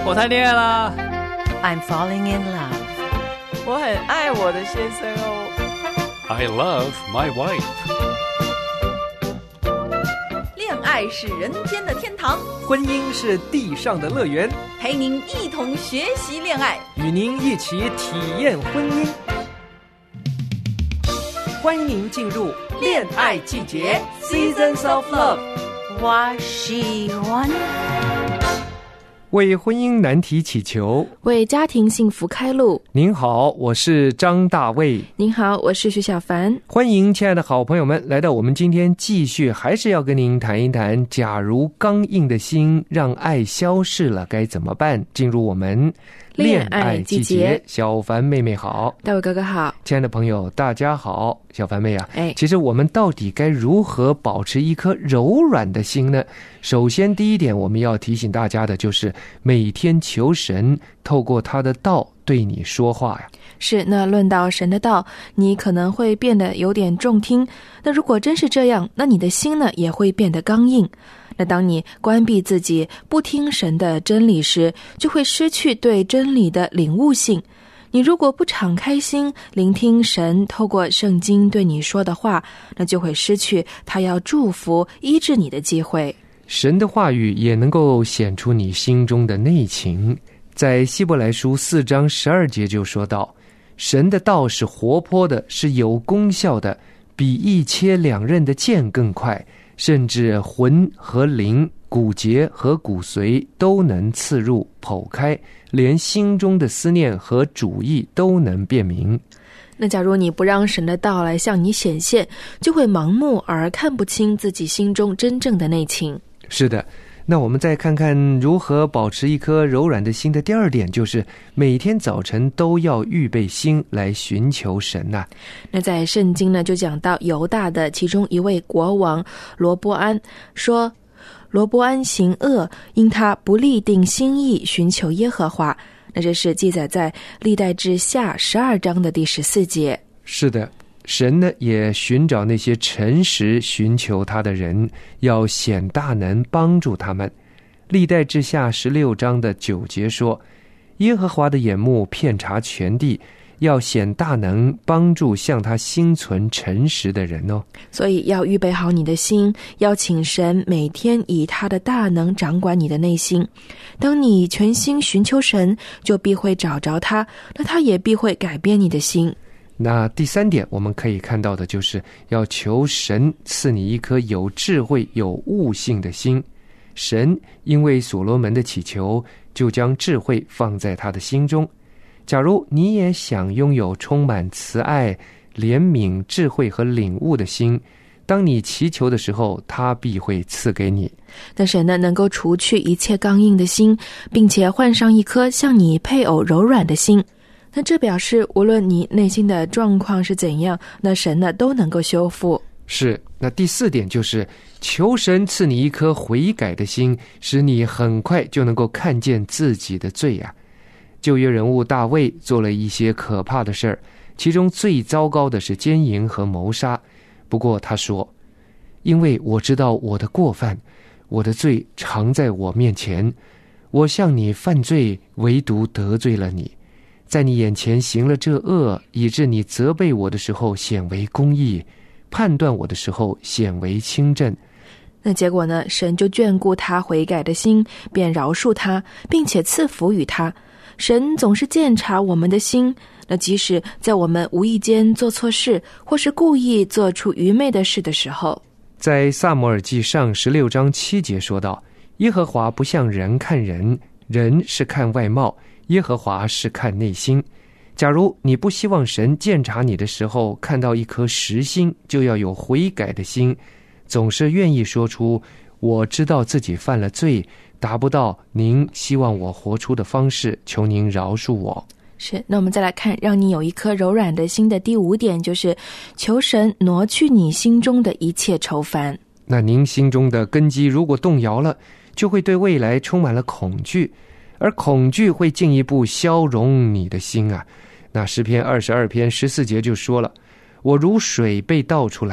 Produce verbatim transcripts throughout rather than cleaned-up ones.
我谈恋爱啦。 I'm falling in love. 我很爱我的先生哦。 I love my wife. 恋爱是人间的天堂， 婚姻是地上的乐园， 陪您一同学习恋爱， 与您一起体验婚姻。欢迎您进入恋爱季节 Seasons of Love。 我喜欢为婚姻难题祈求， 为家庭幸福开路。 您好，我是张大卫。 您好，我是徐小凡。 欢迎亲爱的好朋友们来到我们今天继续还是要跟您谈一谈，假如刚硬的心让爱消逝了该怎么办。进入我们恋爱季节。小凡妹妹好。 大卫哥哥好。 亲爱的朋友大家好。小凡妹啊， 哎， 其实我们到底该如何保持一颗柔软的心呢？首先第一点我们要提醒大家的就是每天求神透过他的道对你说话呀。 是，那论到神的道，你可能会变得有点重听，那如果真是这样，那你的心呢也会变得刚硬。那当你关闭自己不听神的真理时，就会失去对真理的领悟性。你如果不敞开心聆听神透过圣经对你说的话，那就会失去他要祝福医治你的机会。 神的话语也能够显出你心中的内情，在希伯来书四章十二节就说到，神的道是活泼的，是有功效的，比一切两刃的剑更快，甚至魂和灵、骨节和骨髓都能刺入剖开，连心中的思念和主意都能辨明。 那假如你不让神的道来向你显现，就会盲目而看不清自己心中真正的内情。 是的，那我们再看看如何保持一颗柔软的心的第二点，就是每天早晨都要预备心来寻求神呐、啊。 那在圣经呢就讲到犹大的其中一位国王罗波安说，罗波安行恶，因他不立定心意寻求耶和华。那这是记载在历代志下十二章的第十四节。 是的，神呢也寻找那些诚实寻求他的人，要显大能帮助他们。历代志下十六章的九节说，耶和华的眼目遍察全地，要显大能帮助向他心存诚实的人哦。 所以要预备好你的心，邀请神每天以他的大能掌管你的内心。当你全心寻求神，就必会找着他，那他也必会改变你的心。 那第三点我们可以看到的就是要求神赐你一颗有智慧有悟性的心。神因为所罗门的祈求，就将智慧放在他的心中。假如你也想拥有充满慈爱、怜悯、智慧和领悟的心，当你祈求的时候，他必会赐给你。 那神呢，能够除去一切刚硬的心，并且换上一颗像你配偶柔软的心。那这表示无论你内心的状况是怎样，那神呢都能够修复。 是，那第四点就是求神赐你一颗悔改的心，使你很快就能够看见自己的罪啊。旧约人物大卫做了一些可怕的事儿，其中最糟糕的是奸淫和谋杀。不过他说，因为我知道我的过犯，我的罪常在我面前，我向你犯罪，唯独得罪了你，在你眼前行了这恶，以致你责备我的时候显为公义，判断我的时候显为轻正。 那结果呢，神就眷顾他悔改的心，便饶恕他，并且赐福于他。神总是鉴察我们的心，那即使在我们无意间做错事，或是故意做出愚昧的事的时候。 在撒母耳记上十六章七节说道，耶和华不像人看人，人是看外貌，耶和华是看内心。假如你不希望神鉴察你的时候看到一颗实心，就要有悔改的心，总是愿意说出我知道自己犯了罪，达不到您希望我活出的方式，求您饶恕我。 是，那我们再来看让你有一颗柔软的心的第五点，就是求神挪去你心中的一切愁烦。 那您心中的根基如果动摇了，就会对未来充满了恐惧，而恐惧会进一步消融你的心啊。那诗篇二十二篇十四节就说了，我如水被倒出来，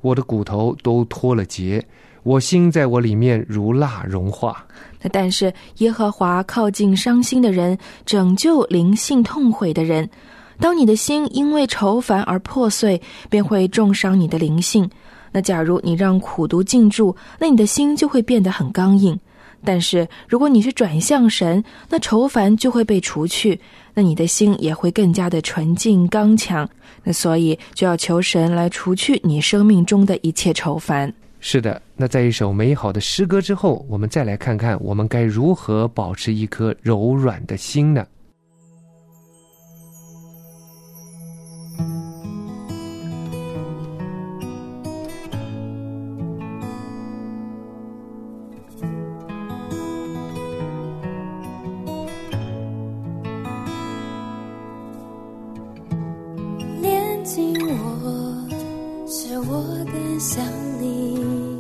我的骨头都脱了节，我心在我里面如蜡融化。 但是耶和华靠近伤心的人，拯救灵性痛悔的人。当你的心因为愁烦而破碎，便会重伤你的灵性。那假如你让苦毒进驻，那你的心就会变得很刚硬。但是如果你是转向神，那愁烦就会被除去，那你的心也会更加的纯净刚强。那所以就要求神来除去你生命中的一切愁烦。 是的，那在一首美好的诗歌之后，我们再来看看我们该如何保持一颗柔软的心呢？ 连近我，使我更像你，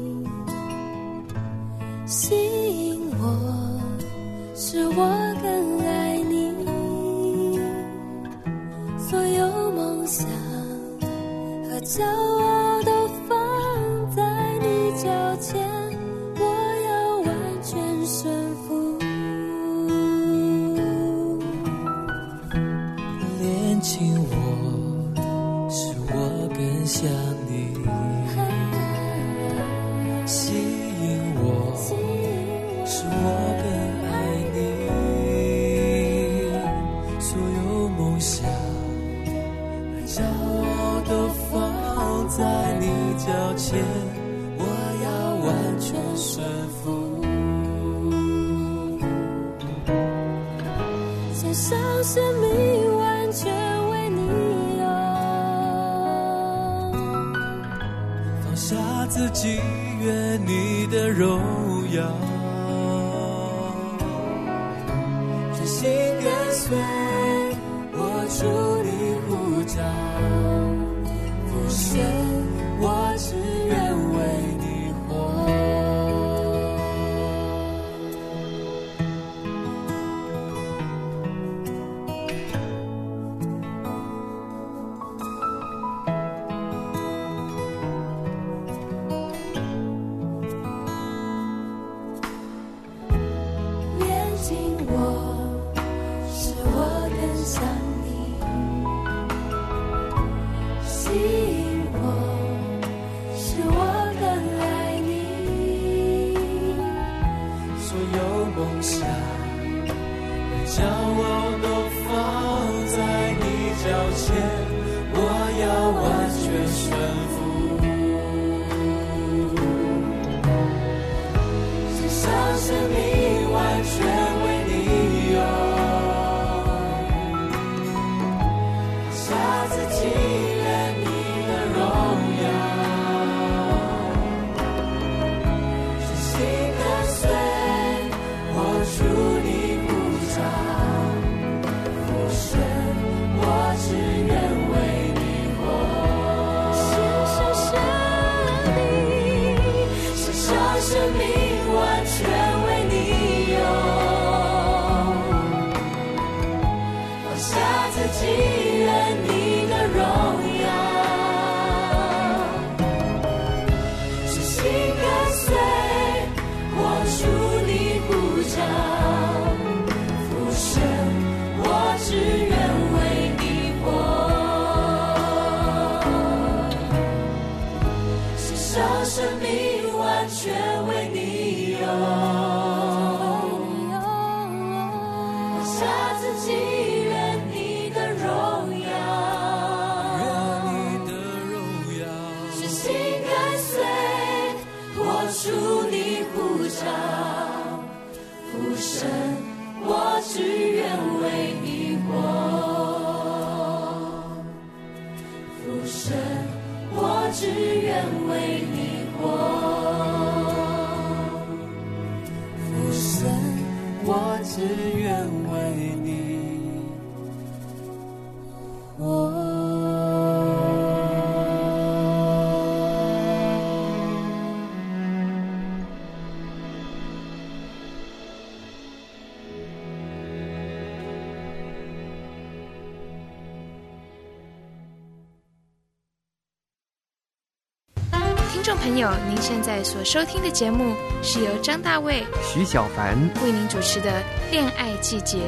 吸引我，使我更爱你。所有梦想和骄傲都放在你脚前，我要完全顺服。 连近我，使我更像你，吸引我，使我更爱你。所有梦想和骄傲都放在你脚前，我要完全顺服。 献上生命完全为你用， 放下自己，愿你的荣耀，全心跟随，我主你呼召，父神，我只愿为你活。 连近我，使我更像你，吸引我，使我更爱你。 所有梦想和骄傲都放在你脚前，我要完全顺服。献上生命完全为你用，放下自己，愿你的荣耀，全心跟随，我主你呼召，父神，我只愿为你活。 献上生命， 献上生命完全为你用，放下自己，愿你的荣耀，全心跟随，我主你呼召，父神，我只愿为你活。献上生命完全为你用，放下自己，愿你的荣耀，愿你的荣耀，全心跟随，我主你呼召，父神，我只愿为你活。父神，我只愿为你活。父神，我只愿为你活。 众朋友，您现在所收听的节目是由张大卫、 徐小凡为您主持的《恋爱季节》。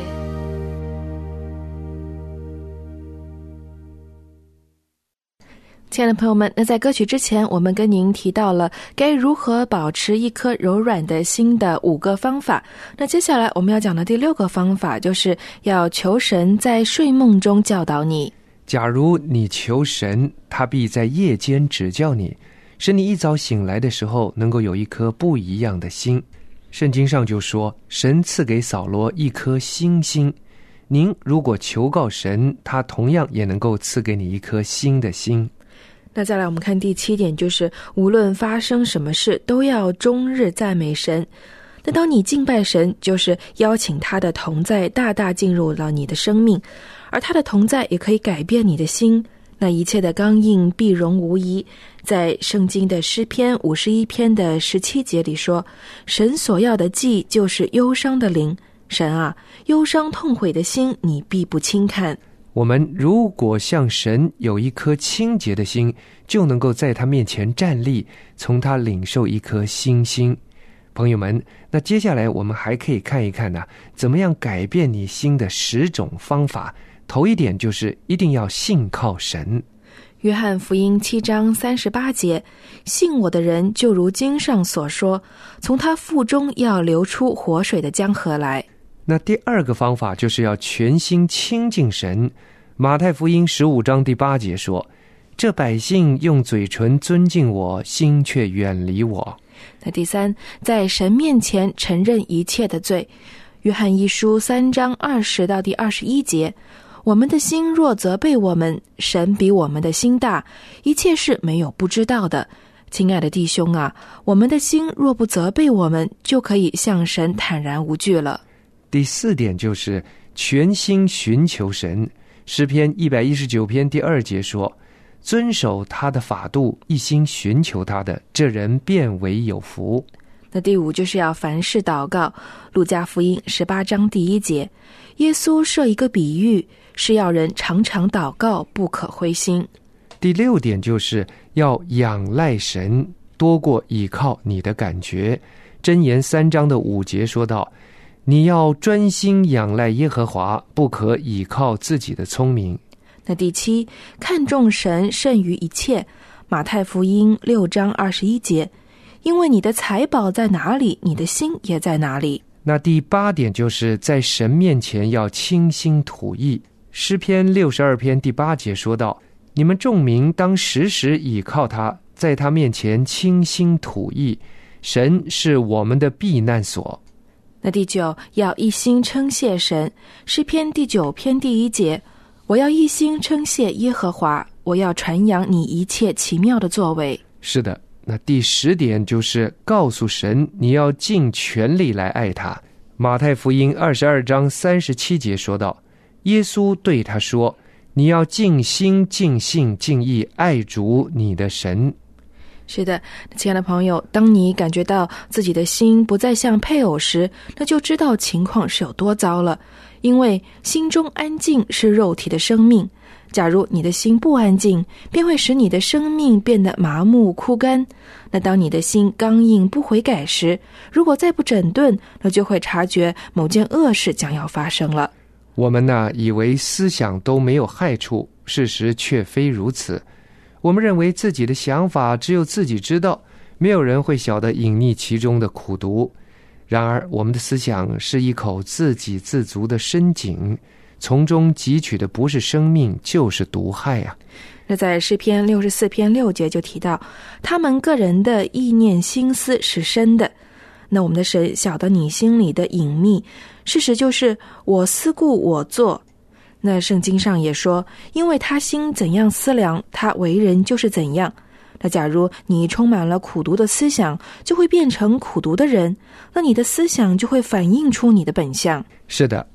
亲爱的朋友们，那在歌曲之前，我们跟您提到了该如何保持一颗柔软的心的五个方法。那接下来我们要讲的第六个方法，就是要求神在睡梦中教导你。 假如你求神，他必在夜间指教你，使你一早醒来的时候能够有一颗不一样的心。圣经上就说，神赐给扫罗一颗新心。您如果求告神，他同样也能够赐给你一颗新的心。 那再来我们看第七点，就是无论发生什么事都要终日赞美神。那当你敬拜神，就是邀请他的同在大大进入了你的生命，而他的同在也可以改变你的心，那一切的刚硬必容无疑。在圣经的诗篇五十一篇的十七节里说，神所要的祭就是忧伤的灵，神啊，忧伤痛悔的心你必不轻看。 我们如果向神有一颗清洁的心，就能够在他面前站立，从他领受一颗新心。朋友们，那接下来我们还可以看一看呢、啊，怎么样改变你心的十种方法。头一点就是一定要信靠神。 约翰福音七章三十八节，信我的人就如经上所说，从他腹中要流出活水的江河来。 那第二个方法就是要全心亲近神。马太福音十五章第八节说，这百姓用嘴唇尊敬我，心却远离我。 那第三，在神面前承认一切的罪。约翰一书三章二十到第二十一节，我们的心若责备我们，神比我们的心大，一切事没有不知道的。亲爱的弟兄啊，我们的心若不责备我们，就可以向神坦然无惧了。 第四点就是全心寻求神。诗篇一百一十九篇第二节说，遵守他的法度，一心寻求他的，这人便为有福。 那第五就是要凡事祷告。路加福音十八章第一节，耶稣设一个比喻，是要人常常祷告，不可灰心。 第六点就是要仰赖神，多过倚靠你的感觉。箴言三章的五节说到，你要专心仰赖耶和华，不可倚靠自己的聪明。 那第七，看重神胜于一切。马太福音六章二十一节，因为你的财宝在哪里，你的心也在哪里。 那第八点就是在神面前要倾心吐意。诗篇六十二篇第八节说到，你们众民当时时倚靠他，在他面前倾心吐意，神是我们的避难所。 那第九，要一心称谢神。诗篇第九篇第一节，我要一心称谢耶和华，我要传扬你一切奇妙的作为。 是的，那第十点就是告诉神，你要尽全力来爱他。马太福音二十二章三十七节说道，耶稣对他说，你要尽心尽性尽意爱主你的神。 是的，亲爱的朋友，当你感觉到自己的心不再像配偶时，那就知道情况是有多糟了。因为心中安静是肉体的生命，假如你的心不安静，便会使你的生命变得麻木枯干。那当你的心刚硬不悔改时，如果再不整顿，那就会察觉某件恶事将要发生了。 我们呢，以为思想都没有害处，事实却非如此。我们认为自己的想法只有自己知道，没有人会晓得隐匿其中的苦毒。然而我们的思想是一口自给自足的深井，从中汲取的不是生命，就是毒害啊。 那在诗篇六十四篇六节就提到，他们个人的意念心思是深的。那我们的神晓得你心里的隐秘，事实就是我思故我做。那圣经上也说，因为他心怎样思量，他为人就是怎样。那假如你充满了苦毒的思想，就会变成苦毒的人，那你的思想就会反映出你的本相。 是的。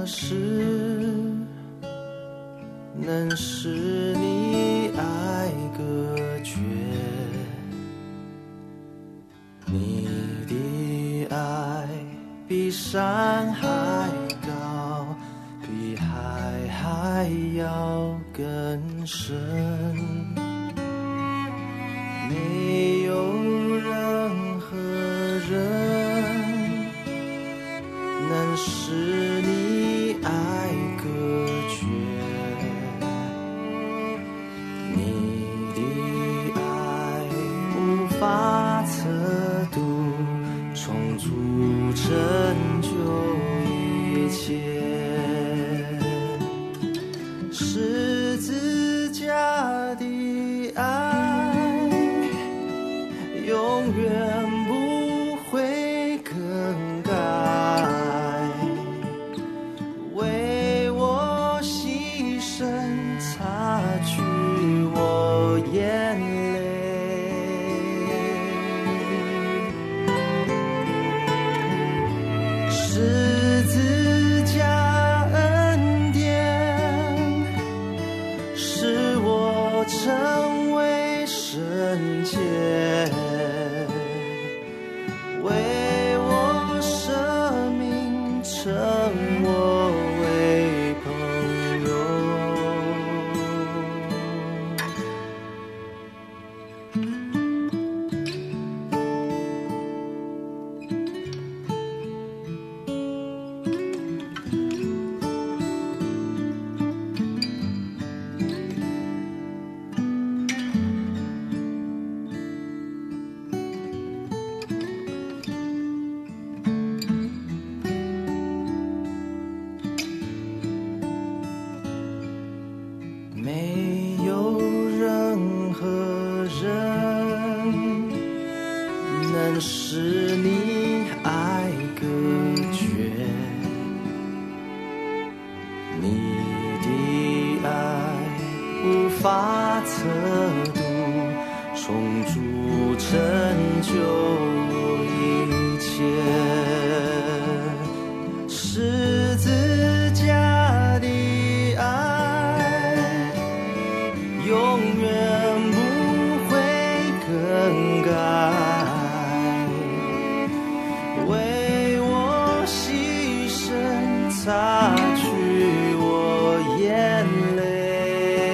事能使你爱隔绝，你的爱比山还高，比海还要更深，没有任何人能使你爱隔绝，你的爱无法测度，充足拯救一切。十字架的爱永远不会更改，为我牺牲擦去我眼泪，十字架恩典使我成为圣洁，为我生命称我为朋友。没有任何人能使你爱隔绝，你的爱无法测度，充足拯救一切。十字架的爱永远不会更改，为我牺牲擦去我眼泪，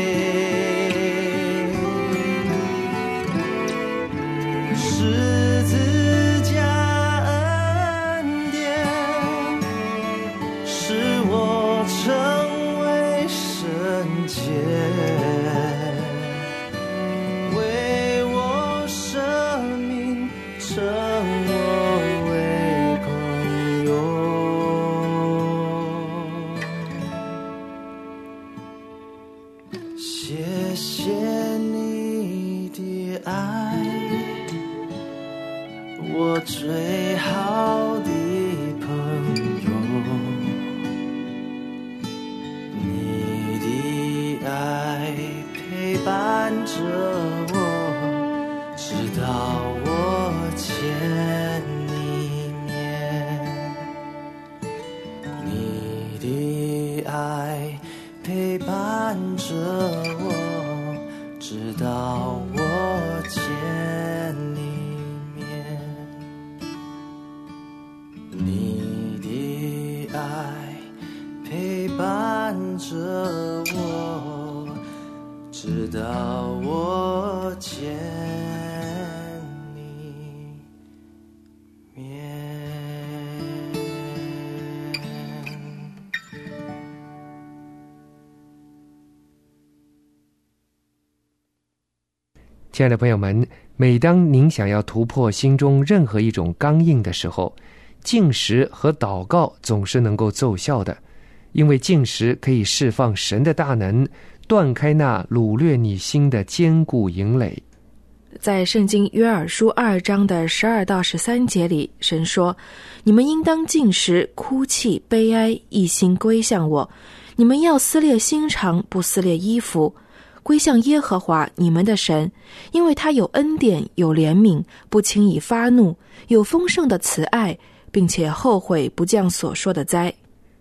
十字架恩典使我成为圣洁，为我生命称我为朋友。谢谢你的爱，我最好的朋友，你的爱陪伴着我，直到我见你面，你的爱陪伴着我，直到我见你面，你的爱陪伴着我，直到我见你面。 亲爱的朋友们，每当您想要突破心中任何一种刚硬的时候，禁食和祷告总是能够奏效的，因为禁食可以释放神的大能，断开那掳掠你心的坚固营垒。 在圣经约珥书二章的十二到十三节里，神说：你们应当禁食，哭泣悲哀，一心归向我。你们要撕裂心肠，不撕裂衣服，归向耶和华你们的神，因为他有恩典，有怜悯，不轻易发怒，有丰盛的慈爱，并且后悔不降所说的灾。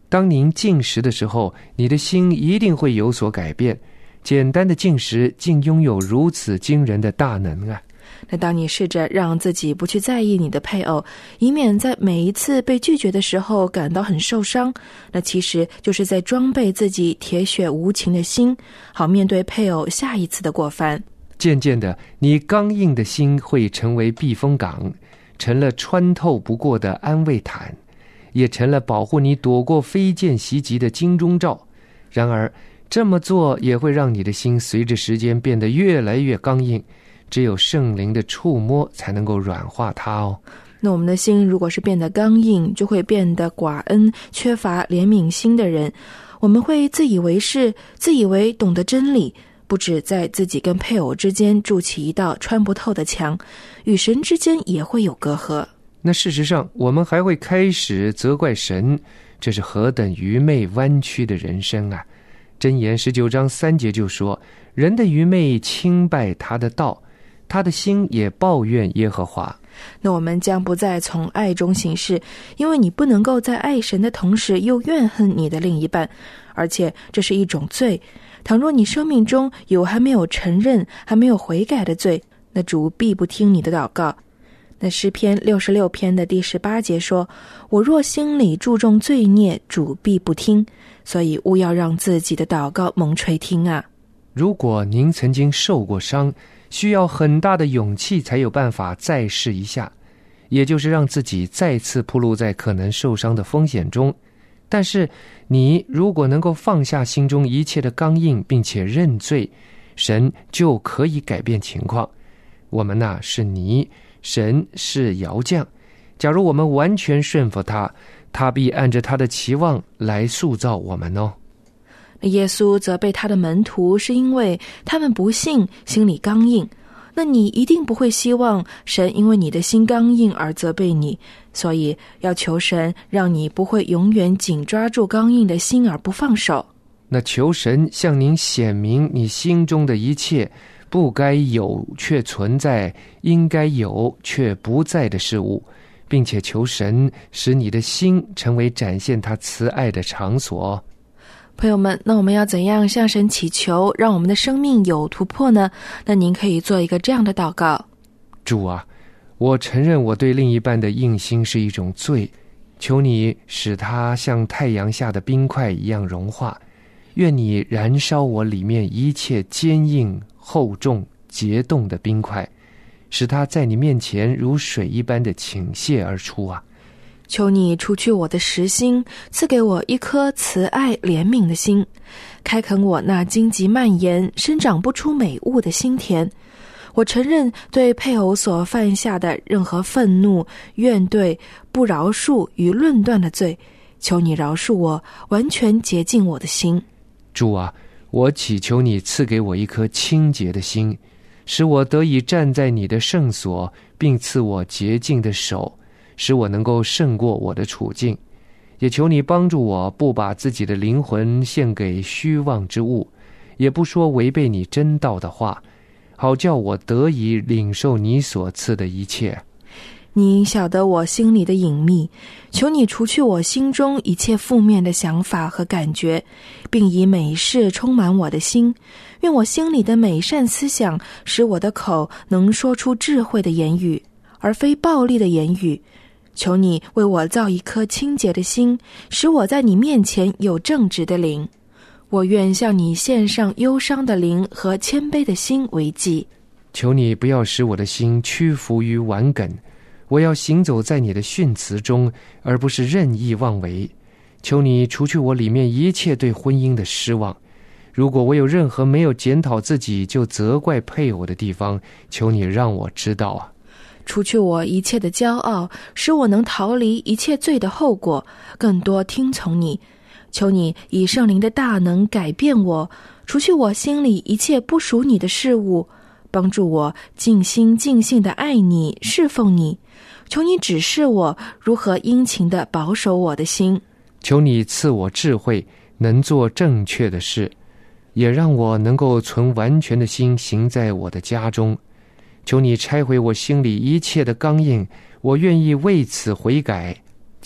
当您进食的时候，你的心一定会有所改变。简单的进食竟拥有如此惊人的大能啊！ 那当你试着让自己不去在意你的配偶，以免在每一次被拒绝的时候感到很受伤，那其实就是在装备自己铁血无情的心，好面对配偶下一次的过犯。 渐渐的，你刚硬的心会成为避风港，成了穿透不过的安慰毯，也成了保护你躲过飞剑袭击的金钟罩。然而这么做也会让你的心随着时间变得越来越刚硬，只有圣灵的触摸才能够软化它哦。 那我们的心如果是变得刚硬，就会变得寡恩，缺乏怜悯心的人。我们会自以为是，自以为懂得真理，不止在自己跟配偶之间筑起一道穿不透的墙，与神之间也会有隔阂。 那事实上，我们还会开始责怪神，这是何等愚昧弯曲的人生啊！箴言十九章三节就说，人的愚昧轻败他的道，他的心也抱怨耶和华。 那我们将不再从爱中行事，因为你不能够在爱神的同时又怨恨你的另一半，而且这是一种罪。倘若你生命中有还没有承认、还没有悔改的罪，那主必不听你的祷告。那诗篇六十六篇的第十八节说，我若心里注重罪孽，主必不听，所以务要让自己的祷告蒙垂听啊。 如果您曾经受过伤，需要很大的勇气才有办法再试一下，也就是让自己再次暴露在可能受伤的风险中。但是你如果能够放下心中一切的刚硬，并且认罪，神就可以改变情况。我们呐、啊、是泥，神是窑匠，假如我们完全顺服他，他必按着他的期望来塑造我们哦。 耶稣责备他的门徒，是因为他们不信，心里刚硬。那你一定不会希望神因为你的心刚硬而责备你，所以要求神让你不会永远紧抓住刚硬的心而不放手。 那求神向您显明你心中的一切不该有却存在，应该有却不在的事物，并且求神使你的心成为展现他慈爱的场所。 朋友们，那我们要怎样向神祈求，让我们的生命有突破呢？那您可以做一个这样的祷告： 主啊，我承认我对另一半的硬心是一种罪，求你使它像太阳下的冰块一样融化，愿你燃烧我里面一切坚硬、厚重、结冻的冰块，使它在你面前如水一般的倾泻而出啊！ 求你除去我的实心，赐给我一颗慈爱怜悯的心，开垦我那荆棘蔓延、生长不出美物的心田。我承认对配偶所犯下的任何愤怒、怨怼、不饶恕与论断的罪，求你饶恕我，完全洁净我的心。 主啊，我祈求你赐给我一颗清洁的心，使我得以站在你的圣所，并赐我洁净的手，使我能够胜过我的处境。也求你帮助我，不把自己的灵魂献给虚妄之物，也不说违背你真道的话，好叫我得以领受你所赐的一切。 你晓得我心里的隐秘，求你除去我心中一切负面的想法和感觉，并以美事充满我的心。愿我心里的美善思想使我的口能说出智慧的言语，而非暴力的言语。求你为我造一颗清洁的心，使我在你面前有正直的灵。我愿向你献上忧伤的灵和谦卑的心为祭。 求你不要使我的心屈服于顽梗，我要行走在你的训词中，而不是任意妄为。求你除去我里面一切对婚姻的失望。如果我有任何没有检讨自己就责怪配偶的地方，求你让我知道啊。 除去我一切的骄傲，使我能逃离一切罪的后果，更多听从你。求你以圣灵的大能改变我，除去我心里一切不属你的事物，帮助我尽心尽性地爱你，侍奉你。求你指示我如何殷勤地保守我的心。 求你赐我智慧，能做正确的事，也让我能够存完全的心行在我的家中。求你拆毁我心里一切的刚硬，我愿意为此悔改。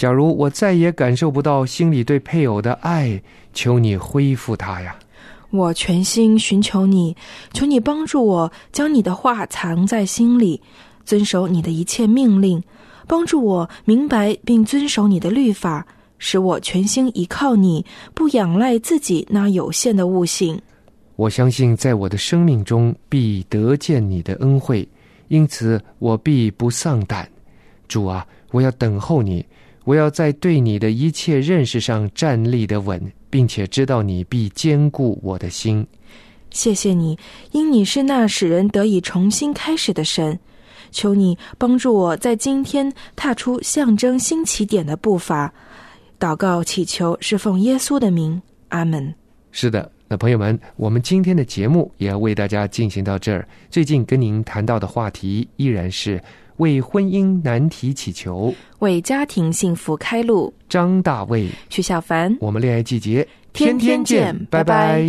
假如我再也感受不到心里对配偶的爱，求你恢复它呀。 我全心寻求你，求你帮助我将你的话藏在心里，遵守你的一切命令，帮助我明白并遵守你的律法，使我全心依靠你，不仰赖自己那有限的悟性。 我相信在我的生命中必得见你的恩惠，因此我必不丧胆。主啊，我要等候你，我要在对你的一切认识上站立得稳，并且知道你必坚固我的心。 谢谢你，因你是那使人得以重新开始的神。求你帮助我在今天踏出象征新起点的步伐。祷告祈求是奉耶稣的名，阿们。 是的，那朋友们，我们今天的节目也要为大家进行到这儿。最近跟您谈到的话题依然是为婚姻难题祈求， 为家庭幸福开路。 张大卫、 徐小凡， 我们恋爱季节天天见，拜拜。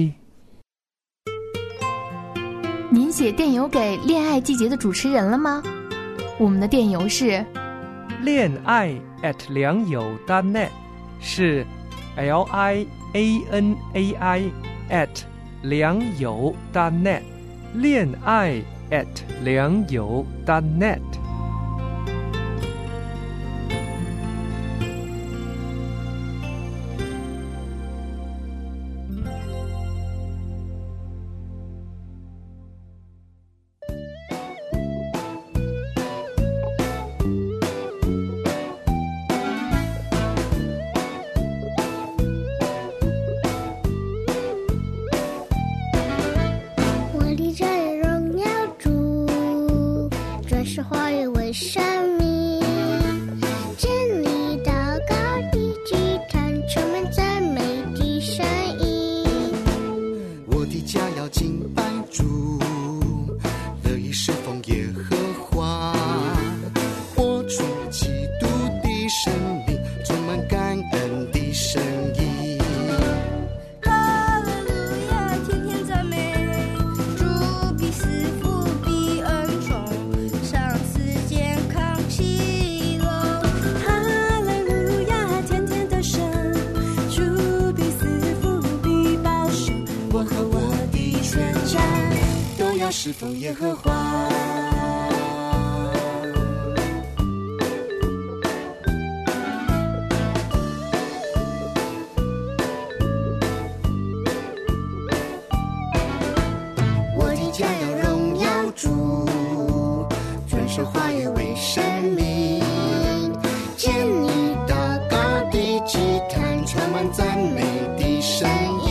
您写电邮给恋爱季节的主持人了吗？我们的电邮是恋爱 at 良友 .net， 是 L I A N A I at 良友 .net， 恋爱 at 良友 .net。 侍奉耶和华。我的家要荣耀主，遵守话语为生命，见你祷告的祭坛充满赞美的声音。